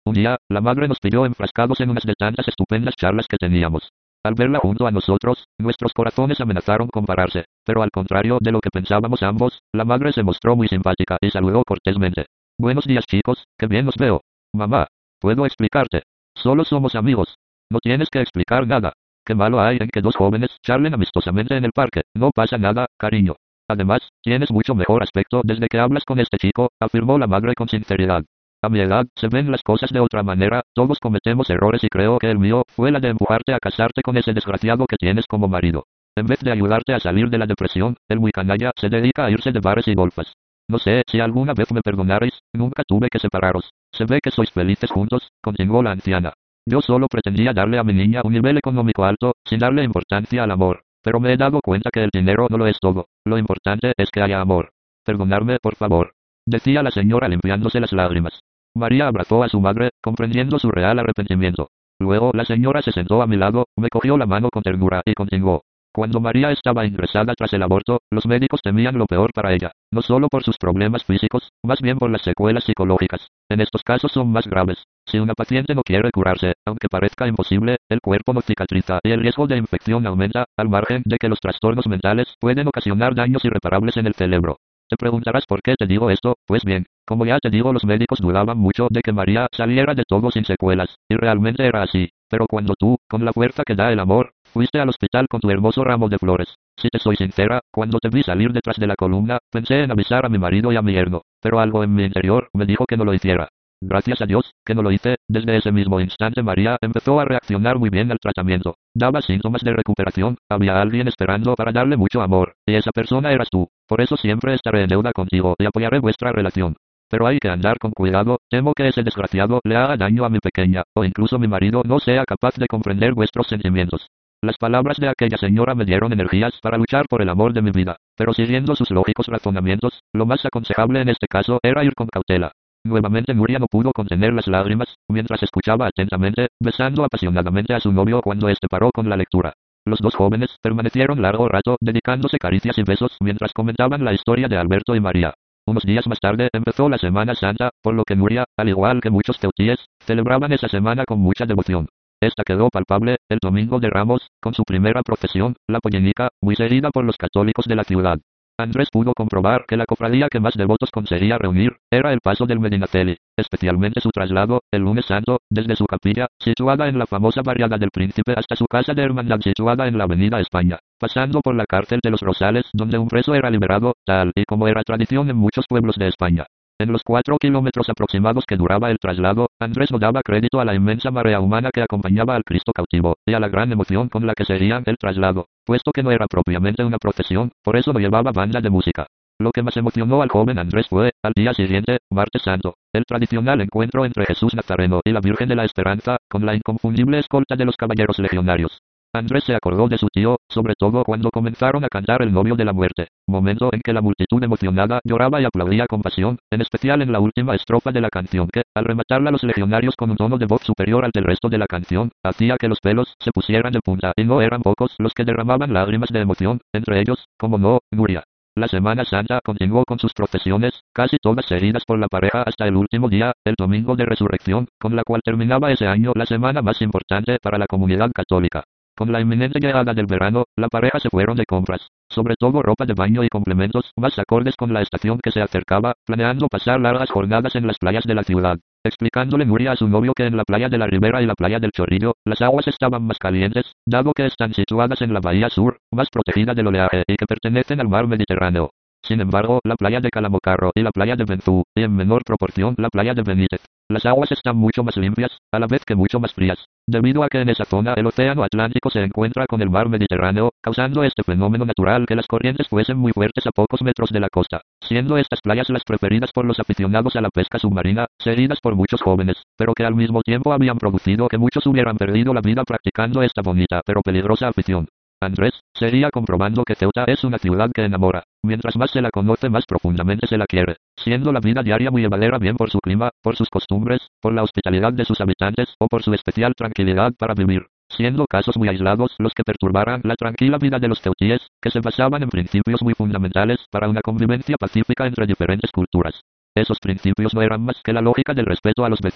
Un día, la madre nos pilló enfrascados en unas de tantas estupendas charlas que teníamos. Al verla junto a nosotros, nuestros corazones amenazaron con pararse, pero al contrario de lo que pensábamos ambos, la madre se mostró muy simpática y saludó cortésmente. Buenos días chicos, qué bien os veo. Mamá, ¿puedo explicarte? Solo somos amigos. No tienes que explicar nada. ¿Qué malo hay en que dos jóvenes charlen amistosamente en el parque? No pasa nada, cariño. Además, tienes mucho mejor aspecto desde que hablas con este chico, afirmó la madre con sinceridad. A mi edad, se ven las cosas de otra manera, todos cometemos errores y creo que el mío fue la de empujarte a casarte con ese desgraciado que tienes como marido. En vez de ayudarte a salir de la depresión, el muy canalla se dedica a irse de bares y golfas. No sé si alguna vez me perdonaréis, nunca tuve que separaros. Se ve que sois felices juntos, continuó la anciana. Yo solo pretendía darle a mi niña un nivel económico alto, sin darle importancia al amor. Pero me he dado cuenta que el dinero no lo es todo. Lo importante es que haya amor. Perdonadme, por favor, decía la señora limpiándose las lágrimas. María abrazó a su madre, comprendiendo su real arrepentimiento. Luego la señora se sentó a mi lado, me cogió la mano con ternura y continuó. Cuando María estaba ingresada tras el aborto, los médicos temían lo peor para ella, no solo por sus problemas físicos, más bien por las secuelas psicológicas. En estos casos son más graves. Si una paciente no quiere curarse, aunque parezca imposible, el cuerpo no cicatriza y el riesgo de infección aumenta, al margen de que los trastornos mentales pueden ocasionar daños irreparables en el cerebro. Te preguntarás por qué te digo esto, pues bien, como ya te digo, los médicos dudaban mucho de que María saliera de todo sin secuelas, y realmente era así. Pero cuando tú, con la fuerza que da el amor, fuiste al hospital con tu hermoso ramo de flores. Si te soy sincera, cuando te vi salir detrás de la columna, pensé en avisar a mi marido y a mi yerno, pero algo en mi interior me dijo que no lo hiciera. Gracias a Dios, que no lo hice. Desde ese mismo instante María empezó a reaccionar muy bien al tratamiento. Daba síntomas de recuperación, había alguien esperando para darle mucho amor, y esa persona eras tú. Por eso siempre estaré en deuda contigo y apoyaré vuestra relación. Pero hay que andar con cuidado, temo que ese desgraciado le haga daño a mi pequeña, o incluso mi marido no sea capaz de comprender vuestros sentimientos. Las palabras de aquella señora me dieron energías para luchar por el amor de mi vida, pero siguiendo sus lógicos razonamientos, lo más aconsejable en este caso era ir con cautela. Nuevamente Nuria no pudo contener las lágrimas, mientras escuchaba atentamente, besando apasionadamente a su novio cuando éste paró con la lectura. Los dos jóvenes permanecieron largo rato dedicándose caricias y besos mientras comentaban la historia de Alberto y María. Unos días más tarde empezó la Semana Santa, por lo que Nuria, al igual que muchos teutíes, celebraban esa semana con mucha devoción. Esta quedó palpable, el domingo de Ramos, con su primera procesión, la Pollenica, muy seguida por los católicos de la ciudad. Andrés pudo comprobar que la cofradía que más devotos conseguía reunir, era el paso del Medinaceli, especialmente su traslado, el lunes santo, desde su capilla, situada en la famosa barriada del Príncipe hasta su casa de hermandad situada en la avenida España, pasando por la cárcel de los Rosales donde un preso era liberado, tal y como era tradición en muchos pueblos de España. En los cuatro kilómetros aproximados que duraba el traslado, Andrés no daba crédito a la inmensa marea humana que acompañaba al Cristo cautivo, y a la gran emoción con la que seguían el traslado, puesto que no era propiamente una procesión, por eso no llevaba banda de música. Lo que más emocionó al joven Andrés fue, al día siguiente, martes santo, el tradicional encuentro entre Jesús Nazareno y la Virgen de la Esperanza, con la inconfundible escolta de los caballeros legionarios. Andrés se acordó de su tío, sobre todo cuando comenzaron a cantar El novio de la muerte, momento en que la multitud emocionada lloraba y aplaudía con pasión, en especial en la última estrofa de la canción que, al rematarla los legionarios con un tono de voz superior al del resto de la canción, hacía que los pelos se pusieran de punta, y no eran pocos los que derramaban lágrimas de emoción, entre ellos, como no, Nuria. La Semana Santa continuó con sus procesiones, casi todas seguidas por la pareja hasta el último día, el Domingo de Resurrección, con la cual terminaba ese año la semana más importante para la comunidad católica. Con la inminente llegada del verano, la pareja se fueron de compras, sobre todo ropa de baño y complementos, más acordes con la estación que se acercaba, planeando pasar largas jornadas en las playas de la ciudad. Explicándole Nuria a su novio que en la playa de la Ribera y la playa del Chorrillo, las aguas estaban más calientes, dado que están situadas en la bahía sur, más protegida del oleaje y que pertenecen al mar Mediterráneo. Sin embargo, la playa de Calamocarro y la playa de Benzú, y en menor proporción la playa de Benítez, las aguas están mucho más limpias, a la vez que mucho más frías, debido a que en esa zona el océano Atlántico se encuentra con el mar Mediterráneo, causando este fenómeno natural que las corrientes fuesen muy fuertes a pocos metros de la costa, siendo estas playas las preferidas por los aficionados a la pesca submarina, seguidas por muchos jóvenes, pero que al mismo tiempo habían producido que muchos hubieran perdido la vida practicando esta bonita pero peligrosa afición. Andrés seguía comprobando que Ceuta es una ciudad que enamora. Mientras más se la conoce, más profundamente se la quiere, siendo la vida diaria muy llevadera bien por su clima, por sus costumbres, por la hospitalidad de sus habitantes o por su especial tranquilidad para vivir, siendo casos muy aislados los que perturbaran la tranquila vida de los ceutíes, que se basaban en principios muy fundamentales para una convivencia pacífica entre diferentes culturas. Esos principios no eran más que la lógica del respeto a los vecinos,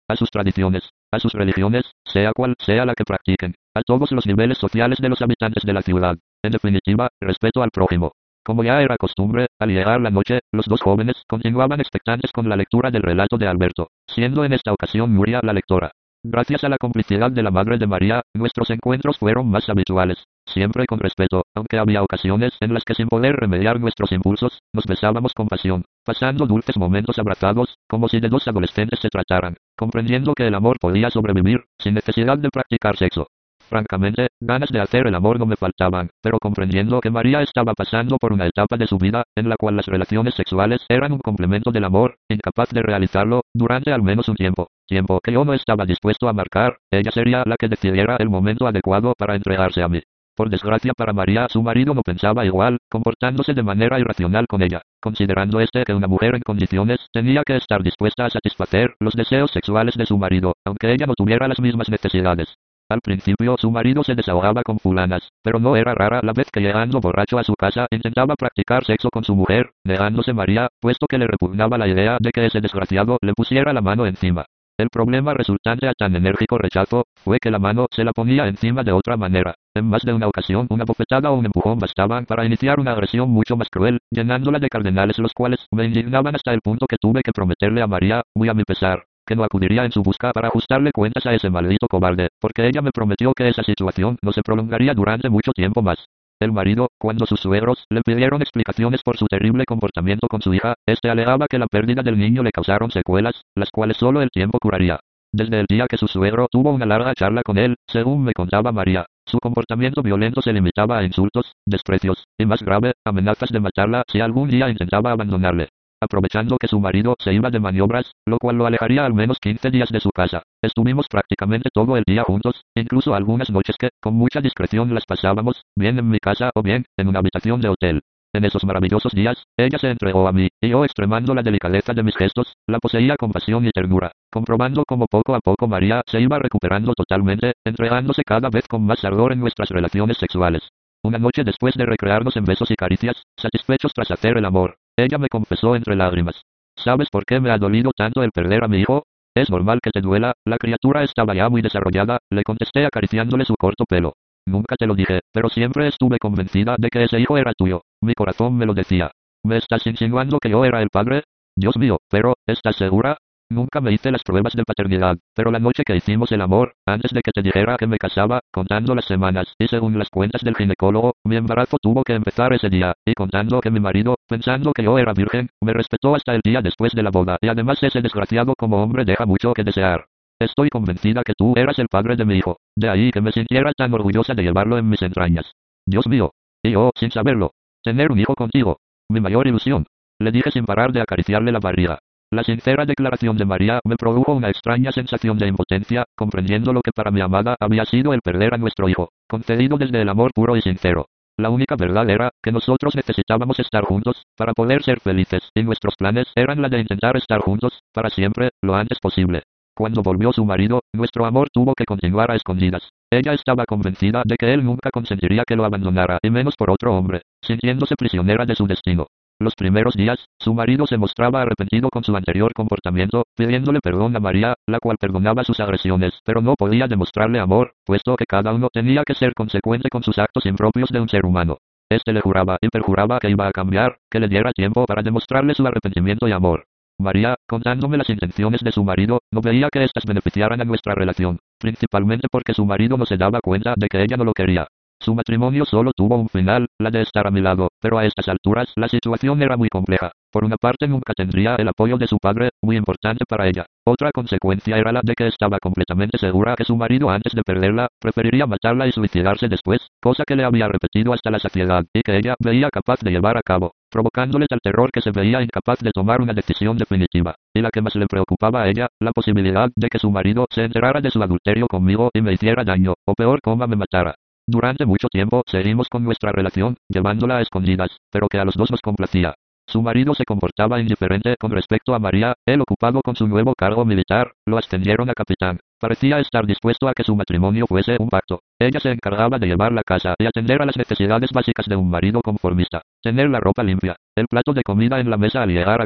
a sus tradiciones, a sus religiones, sea cual sea la que practiquen, a todos los niveles sociales de los habitantes de la ciudad. En definitiva, respeto al prójimo. Como ya era costumbre, al llegar la noche, los dos jóvenes continuaban expectantes con la lectura del relato de Alberto, siendo en esta ocasión Nuria la lectora. Gracias a la complicidad de la madre de María, nuestros encuentros fueron más habituales, siempre con respeto, aunque había ocasiones en las que sin poder remediar nuestros impulsos, nos besábamos con pasión, pasando dulces momentos abrazados, como si de dos adolescentes se trataran, comprendiendo que el amor podía sobrevivir, sin necesidad de practicar sexo. Francamente, ganas de hacer el amor no me faltaban, pero comprendiendo que María estaba pasando por una etapa de su vida, en la cual las relaciones sexuales eran un complemento del amor, incapaz de realizarlo, durante al menos un tiempo, tiempo que yo no estaba dispuesto a marcar, ella sería la que decidiera el momento adecuado para entregarse a mí. Por desgracia para María, su marido no pensaba igual, comportándose de manera irracional con ella, considerando este que una mujer en condiciones tenía que estar dispuesta a satisfacer los deseos sexuales de su marido, aunque ella no tuviera las mismas necesidades. Al principio su marido se desahogaba con fulanas, pero no era rara la vez que llegando borracho a su casa intentaba practicar sexo con su mujer, negándose María, puesto que le repugnaba la idea de que ese desgraciado le pusiera la mano encima. El problema resultante a tan enérgico rechazo fue que la mano se la ponía encima de otra manera. En más de una ocasión una bofetada o un empujón bastaban para iniciar una agresión mucho más cruel, llenándola de cardenales los cuales me indignaban hasta el punto que tuve que prometerle a María, muy a mi pesar, que no acudiría en su busca para ajustarle cuentas a ese maldito cobarde, porque ella me prometió que esa situación no se prolongaría durante mucho tiempo más. El marido, cuando sus suegros le pidieron explicaciones por su terrible comportamiento con su hija, este alegaba que la pérdida del niño le causaron secuelas, las cuales solo el tiempo curaría. Desde el día que su suegro tuvo una larga charla con él, según me contaba María, su comportamiento violento se limitaba a insultos, desprecios, y más grave, amenazas de matarla si algún día intentaba abandonarle. Aprovechando que su marido se iba de maniobras, lo cual lo alejaría al menos quince días de su casa, estuvimos prácticamente todo el día juntos, incluso algunas noches que, con mucha discreción las pasábamos, bien en mi casa o bien, en una habitación de hotel. En esos maravillosos días, ella se entregó a mí, y yo extremando la delicadeza de mis gestos, la poseía con pasión y ternura, comprobando como poco a poco María se iba recuperando totalmente, entregándose cada vez con más ardor en nuestras relaciones sexuales. Una noche después de recrearnos en besos y caricias, satisfechos tras hacer el amor, ella me confesó entre lágrimas: ¿sabes por qué me ha dolido tanto el perder a mi hijo? Es normal que te duela, la criatura estaba ya muy desarrollada, le contesté acariciándole su corto pelo. Nunca te lo dije, pero siempre estuve convencida de que ese hijo era tuyo. Mi corazón me lo decía. ¿Me estás insinuando que yo era el padre? Dios mío, pero, ¿estás segura? Nunca me hice las pruebas de paternidad, pero la noche que hicimos el amor, antes de que te dijera que me casaba, contando las semanas, y según las cuentas del ginecólogo, mi embarazo tuvo que empezar ese día, y contando que mi marido, pensando que yo era virgen, me respetó hasta el día después de la boda, y además ese desgraciado como hombre deja mucho que desear. Estoy convencida que tú eras el padre de mi hijo, de ahí que me sintiera tan orgullosa de llevarlo en mis entrañas. Dios mío, y yo, sin saberlo, tener un hijo contigo, mi mayor ilusión. Le dije sin parar de acariciarle la barriga. La sincera declaración de María me produjo una extraña sensación de impotencia, comprendiendo lo que para mi amada había sido el perder a nuestro hijo, concedido desde el amor puro y sincero. La única verdad era que nosotros necesitábamos estar juntos para poder ser felices, y nuestros planes eran la de intentar estar juntos para siempre, lo antes posible. Cuando volvió su marido, nuestro amor tuvo que continuar a escondidas. Ella estaba convencida de que él nunca consentiría que lo abandonara, y menos por otro hombre, sintiéndose prisionera de su destino. Los primeros días, su marido se mostraba arrepentido con su anterior comportamiento, pidiéndole perdón a María, la cual perdonaba sus agresiones, pero no podía demostrarle amor, puesto que cada uno tenía que ser consecuente con sus actos impropios de un ser humano. Este le juraba y perjuraba que iba a cambiar, que le diera tiempo para demostrarle su arrepentimiento y amor. María, contándome las intenciones de su marido, no veía que éstas beneficiaran a nuestra relación, principalmente porque su marido no se daba cuenta de que ella no lo quería. Su matrimonio solo tuvo un final, la de estar a mi lado, pero a estas alturas la situación era muy compleja. Por una parte nunca tendría el apoyo de su padre, muy importante para ella. Otra consecuencia era la de que estaba completamente segura que su marido antes de perderla, preferiría matarla y suicidarse después, cosa que le había repetido hasta la saciedad, y que ella veía capaz de llevar a cabo, provocándole tal terror que se veía incapaz de tomar una decisión definitiva. Y la que más le preocupaba a ella, la posibilidad de que su marido se enterara de su adulterio conmigo y me hiciera daño, o peor coma me matara. Durante mucho tiempo seguimos con nuestra relación, llevándola a escondidas, pero que a los dos nos complacía. Su marido se comportaba indiferente con respecto a María, él ocupado con su nuevo cargo militar, lo ascendieron a capitán. Parecía estar dispuesto a que su matrimonio fuese un pacto. Ella se encargaba de llevar la casa y atender a las necesidades básicas de un marido conformista. Tener la ropa limpia, el plato de comida en la mesa al llegar a casa,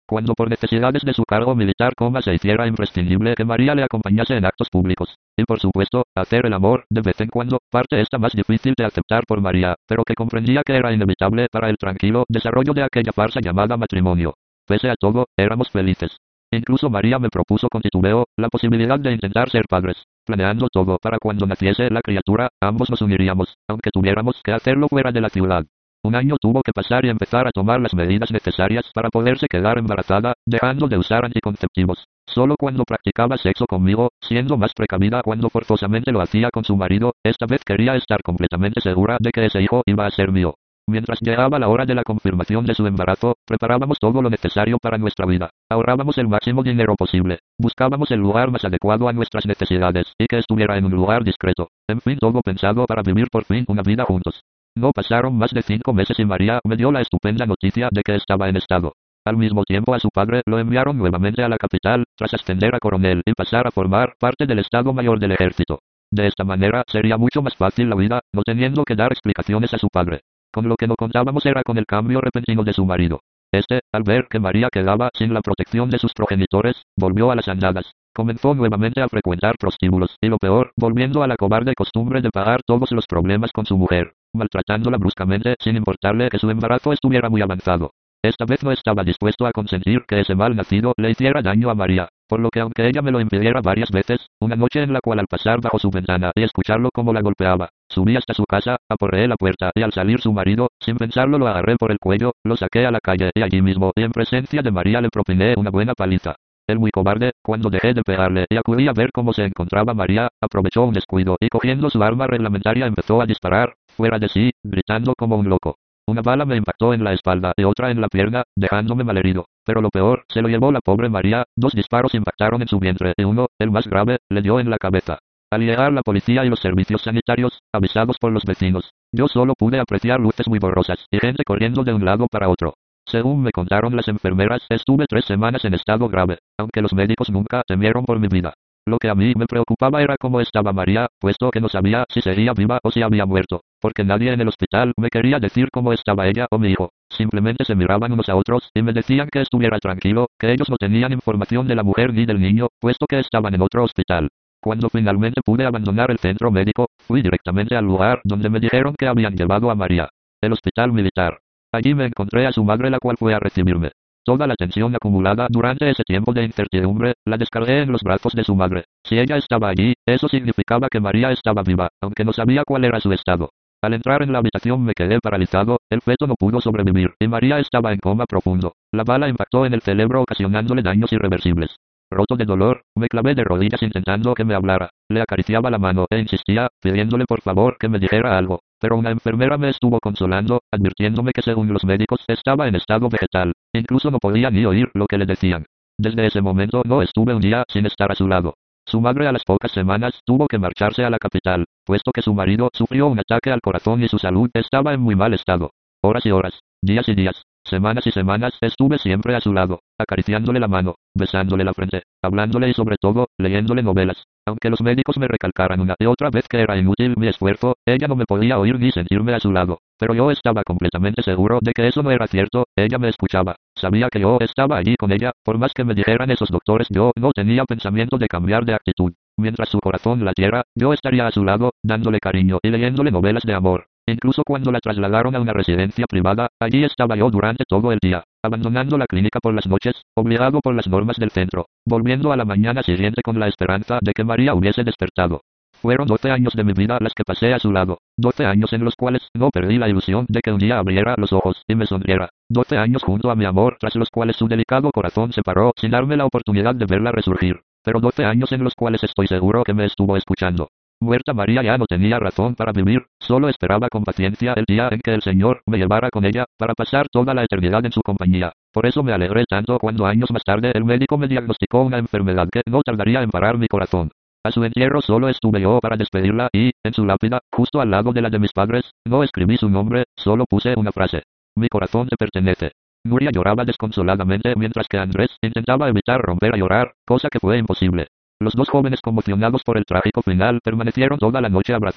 Cuando por necesidades de su cargo militar coma se hiciera imprescindible que María le acompañase en actos públicos. Y por supuesto, hacer el amor, de vez en cuando, parte esta más difícil de aceptar por María, pero que comprendía que era inevitable para el tranquilo desarrollo de aquella farsa llamada matrimonio. Pese a todo, éramos felices. Incluso María me propuso con titubeo la posibilidad de intentar ser padres. Planeando todo para cuando naciese la criatura, ambos nos uniríamos, aunque tuviéramos que hacerlo fuera de la ciudad. Un año tuvo que pasar y empezar a tomar las medidas necesarias para poderse quedar embarazada, dejando de usar anticonceptivos. Solo cuando practicaba sexo conmigo, siendo más precavida cuando forzosamente lo hacía con su marido, esta vez quería estar completamente segura de que ese hijo iba a ser mío. Mientras llegaba la hora de la confirmación de su embarazo, preparábamos todo lo necesario para nuestra vida. Ahorrábamos el máximo dinero posible. Buscábamos el lugar más adecuado a nuestras necesidades, y que estuviera en un lugar discreto. En fin, todo pensado para vivir por fin una vida juntos. No pasaron más de cinco meses y María me dio la estupenda noticia de que estaba en estado. Al mismo tiempo a su padre lo enviaron nuevamente a la capital, tras ascender a coronel y pasar a formar parte del Estado Mayor del Ejército. De esta manera sería mucho más fácil la vida, no teniendo que dar explicaciones a su padre. Con lo que no contábamos era con el cambio repentino de su marido. Este, al ver que María quedaba sin la protección de sus progenitores, volvió a las andadas. Comenzó nuevamente a frecuentar prostíbulos, y lo peor, volviendo a la cobarde costumbre de pagar todos los problemas con su mujer, maltratándola bruscamente sin importarle que su embarazo estuviera muy avanzado. Esta vez no estaba dispuesto a consentir que ese mal nacido le hiciera daño a María, por lo que aunque ella me lo impidiera varias veces, una noche en la cual al pasar bajo su ventana y escucharlo como la golpeaba, subí hasta su casa, aporreé la puerta y al salir su marido, sin pensarlo lo agarré por el cuello, lo saqué a la calle y allí mismo y en presencia de María le propiné una buena paliza. Él muy cobarde, cuando dejé de pegarle y acudí a ver cómo se encontraba María, aprovechó un descuido y cogiendo su arma reglamentaria empezó a disparar, fuera de sí, gritando como un loco. Una bala me impactó en la espalda y otra en la pierna, dejándome malherido. Pero lo peor, se lo llevó la pobre María, dos disparos impactaron en su vientre y uno, el más grave, le dio en la cabeza. Al llegar la policía y los servicios sanitarios, avisados por los vecinos, yo solo pude apreciar luces muy borrosas y gente corriendo de un lado para otro. Según me contaron las enfermeras, estuve tres semanas en estado grave, aunque los médicos nunca temieron por mi vida. Lo que a mí me preocupaba era cómo estaba María, puesto que no sabía si seguía viva o si había muerto, porque nadie en el hospital me quería decir cómo estaba ella o mi hijo. Simplemente se miraban unos a otros y me decían que estuviera tranquilo, que ellos no tenían información de la mujer ni del niño, puesto que estaban en otro hospital. Cuando finalmente pude abandonar el centro médico, fui directamente al lugar donde me dijeron que habían llevado a María, el hospital militar. Allí me encontré a su madre, la cual fue a recibirme. Toda la tensión acumulada durante ese tiempo de incertidumbre, la descargué en los brazos de su madre. Si ella estaba allí, eso significaba que María estaba viva, aunque no sabía cuál era su estado. Al entrar en la habitación me quedé paralizado, el feto no pudo sobrevivir, y María estaba en coma profundo. La bala impactó en el cerebro ocasionándole daños irreversibles. Roto de dolor, me clavé de rodillas intentando que me hablara. Le acariciaba la mano e insistía, pidiéndole por favor que me dijera algo. Pero una enfermera me estuvo consolando, advirtiéndome que según los médicos estaba en estado vegetal. Incluso no podía ni oír lo que le decían. Desde ese momento no estuve un día sin estar a su lado. Su madre a las pocas semanas tuvo que marcharse a la capital, puesto que su marido sufrió un ataque al corazón y su salud estaba en muy mal estado. Horas y horas, días y días, semanas y semanas estuve siempre a su lado, acariciándole la mano, besándole la frente, hablándole y sobre todo, leyéndole novelas. Aunque los médicos me recalcaran una y otra vez que era inútil mi esfuerzo, ella no me podía oír ni sentirme a su lado. Pero yo estaba completamente seguro de que eso no era cierto, ella me escuchaba. Sabía que yo estaba allí con ella, por más que me dijeran esos doctores, yo no tenía pensamiento de cambiar de actitud. Mientras su corazón latiera, yo estaría a su lado, dándole cariño y leyéndole novelas de amor. Incluso cuando la trasladaron a una residencia privada, allí estaba yo durante todo el día, abandonando la clínica por las noches, obligado por las normas del centro, volviendo a la mañana siguiente con la esperanza de que María hubiese despertado. Fueron doce años de mi vida las que pasé a su lado, doce años en los cuales no perdí la ilusión de que un día abriera los ojos y me sonriera, doce años junto a mi amor tras los cuales su delicado corazón se paró sin darme la oportunidad de verla resurgir, pero doce años en los cuales estoy seguro que me estuvo escuchando. Muerta María ya no tenía razón para vivir, solo esperaba con paciencia el día en que el Señor me llevara con ella, para pasar toda la eternidad en su compañía. Por eso me alegré tanto cuando años más tarde el médico me diagnosticó una enfermedad que no tardaría en parar mi corazón. A su entierro solo estuve yo para despedirla y, en su lápida, justo al lado de la de mis padres, no escribí su nombre, solo puse una frase. Mi corazón te pertenece. Nuria lloraba desconsoladamente mientras que Andrés intentaba evitar romper a llorar, cosa que fue imposible. Los dos jóvenes conmocionados por el trágico final permanecieron toda la noche abrazados.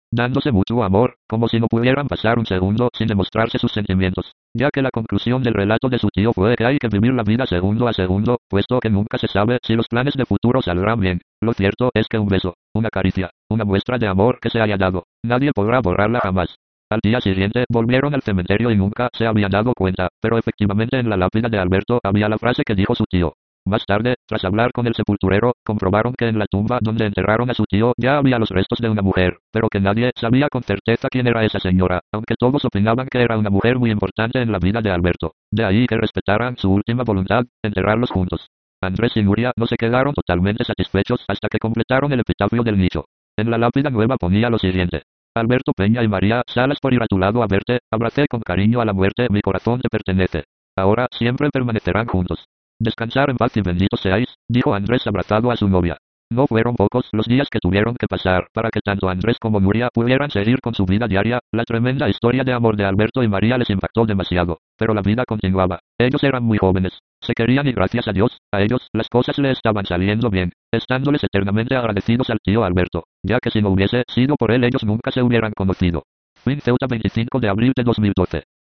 dándose mutuo amor, como si no pudieran pasar un segundo sin demostrarse sus sentimientos, ya que la conclusión del relato de su tío fue que hay que vivir la vida segundo a segundo, puesto que nunca se sabe si los planes de futuro saldrán bien. Lo cierto es que un beso, una caricia, una muestra de amor que se haya dado, nadie podrá borrarla jamás. Al día siguiente volvieron al cementerio y nunca se habían dado cuenta, pero efectivamente en la lápida de Alberto había la frase que dijo su tío. Más tarde, tras hablar con el sepulturero, comprobaron que en la tumba donde enterraron a su tío ya había los restos de una mujer, pero que nadie sabía con certeza quién era esa señora, aunque todos opinaban que era una mujer muy importante en la vida de Alberto. De ahí que respetaran su última voluntad, enterrarlos juntos. Andrés y Nuria no se quedaron totalmente satisfechos hasta que completaron el epitafio del nicho. En la lápida nueva ponía lo siguiente: Alberto Peña y María Salas, por ir a tu lado a verte, abracé con cariño a la muerte, mi corazón te pertenece. Ahora siempre permanecerán juntos. Descansar en paz y benditos seáis, dijo Andrés abrazado a su novia. No fueron pocos los días que tuvieron que pasar para que tanto Andrés como Nuria pudieran seguir con su vida diaria. La tremenda historia de amor de Alberto y María les impactó demasiado, pero la vida continuaba. Ellos eran muy jóvenes, se querían y gracias a Dios, a ellos, las cosas le estaban saliendo bien, estándoles eternamente agradecidos al tío Alberto, ya que si no hubiese sido por él ellos nunca se hubieran conocido. Fin, Ceuta, veinticinco de abril de dos mil doce.